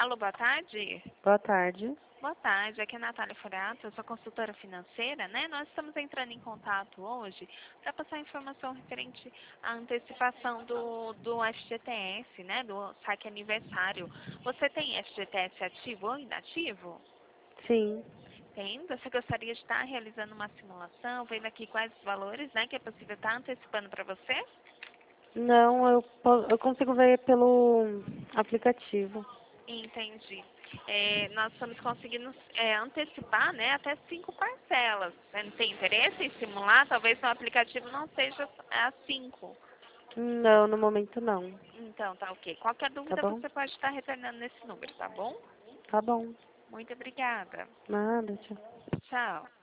Alô, boa tarde. Boa tarde. Boa tarde, aqui é a Natália Furato, eu sou consultora financeira, né? Nós estamos entrando em contato hoje para passar informação referente à antecipação do FGTS, né? Do saque aniversário. Você tem FGTS ativo ou inativo? Sim. Tem. Você gostaria de estar realizando uma simulação, vendo aqui quais os valores, né? Que é possível estar antecipando para você? Não, eu consigo ver pelo aplicativo. Entendi. Nós estamos conseguindo antecipar, né, até 5 parcelas. Você não tem interesse em simular? Talvez no aplicativo não seja as 5. Não, no momento não. Então, tá ok. Qualquer Tá dúvida bom? você pode estar retornando nesse número, tá bom? Tá bom. Muito obrigada. Nada, tchau. Tchau.